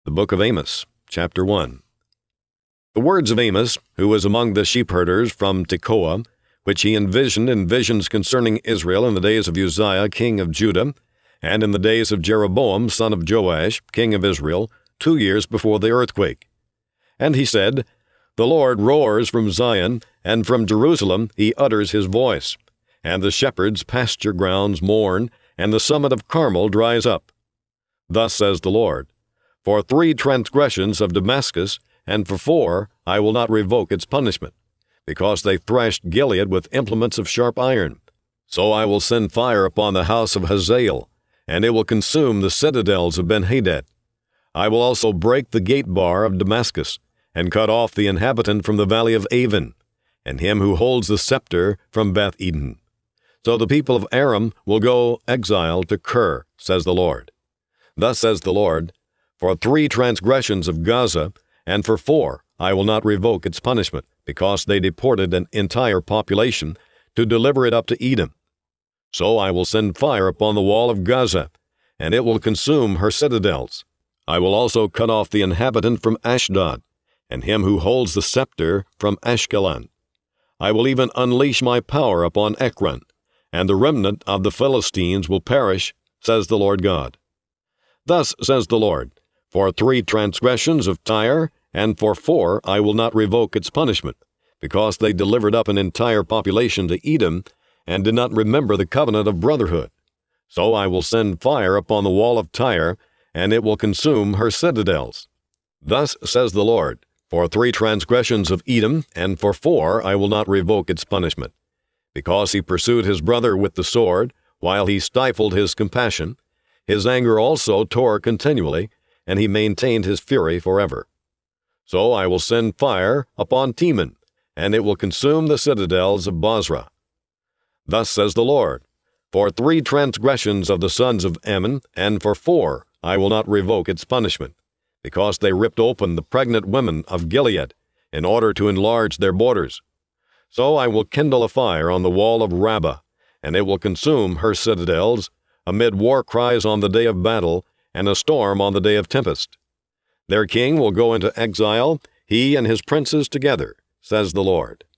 The Book of Amos, Chapter 1. The words of Amos, who was among the shepherders from Tekoa, which he envisioned in visions concerning Israel in the days of Uzziah king of Judah, and in the days of Jeroboam son of Joash king of Israel, 2 years before the earthquake. And he said, The Lord roars from Zion, and from Jerusalem he utters his voice. And the shepherds' pasture grounds mourn, and the summit of Carmel dries up. Thus says the Lord, For 3 transgressions of Damascus, and for 4 I will not revoke its punishment, because they thrashed Gilead with implements of sharp iron. So I will send fire upon the house of Hazael, and it will consume the citadels of Ben-Hadad. I will also break the gate bar of Damascus, and cut off the inhabitant from the valley of Avon, and him who holds the scepter from Beth-Eden. So the people of Aram will go exile to Kir, says the Lord. Thus says the Lord, For 3 transgressions of Gaza, and for 4 I will not revoke its punishment, because they deported an entire population to deliver it up to Edom. So I will send fire upon the wall of Gaza, and it will consume her citadels. I will also cut off the inhabitant from Ashdod, and him who holds the scepter from Ashkelon. I will even unleash my power upon Ekron, and the remnant of the Philistines will perish, says the Lord God. Thus says the Lord, For 3 transgressions of Tyre, and for 4 I will not revoke its punishment, because they delivered up an entire population to Edom, and did not remember the covenant of brotherhood. So I will send fire upon the wall of Tyre, and it will consume her citadels. Thus says the Lord, For 3 transgressions of Edom, and for 4 I will not revoke its punishment, because he pursued his brother with the sword, while he stifled his compassion. His anger also tore continually, and he maintained his fury forever. So I will send fire upon Teman, and it will consume the citadels of Bozrah. Thus says the Lord, For 3 transgressions of the sons of Ammon, and for 4 I will not revoke its punishment, because they ripped open the pregnant women of Gilead, in order to enlarge their borders. So I will kindle a fire on the wall of Rabbah, and it will consume her citadels, amid war cries on the day of battle, and a storm on the day of tempest. Their king will go into exile, he and his princes together, says the Lord.